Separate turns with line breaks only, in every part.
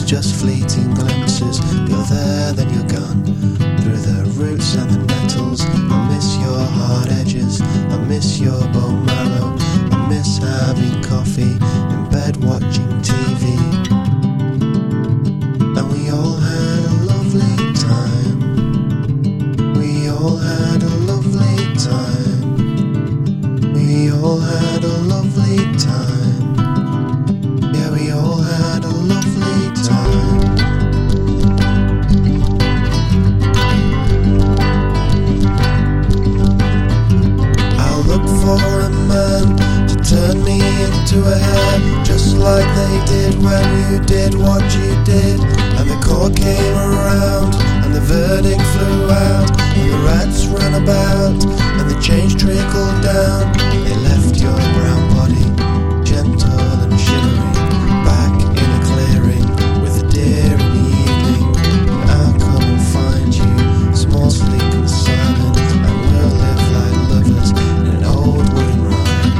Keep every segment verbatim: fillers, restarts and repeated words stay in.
just fleeting glimpses. You're there, then you're gone, through the roots and the nettles. I miss your hard edges, I miss your bone marrow, I miss having coffee in bed watching T V. And we all had a lovely time, we all had a lovely time, we all had a lovely time, yeah, we all had a lovely time. I'll look for a man to turn me into a hare, just like they did when you did what you did. And the court came around, and the verdict flew out, and the rats ran about, and the change trickled down. They left your brown body, gentle and shivering, back in a clearing, with a deer in the evening. And I'll come and find you, small, sleek and silent, and we'll live like lovers in an old wooden rhyme.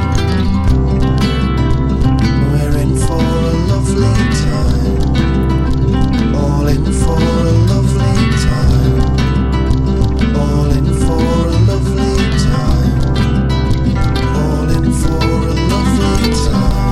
We're in for a lovely time, all in for a lovely time, all in for a lovely time, all in for a lovely time.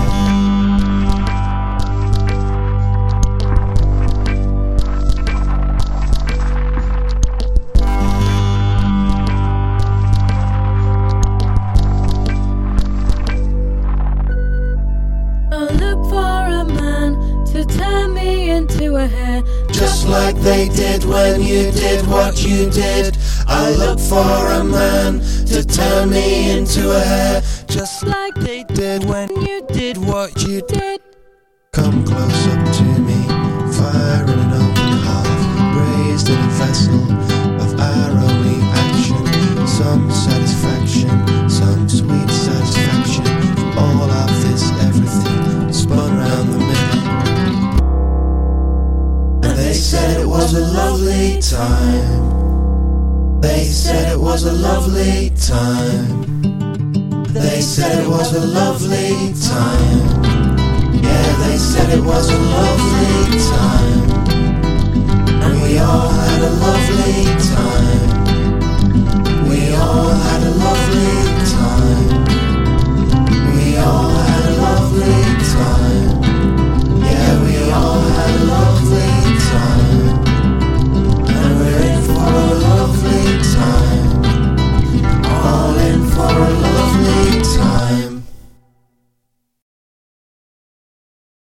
I look for a man to turn me into a hare,
Just like they did when you did what you did. I look for a man to turn me into a hare, just like they did when you did what you did. Come close up to me, fire in an open heart, raised in a vessel of our only action. Some satisfaction, some sweet satisfaction, all of this everything spun round the middle. And they said it was a lovely time, they said it was a lovely time, they said it was a lovely time, yeah, they said it was a lovely time.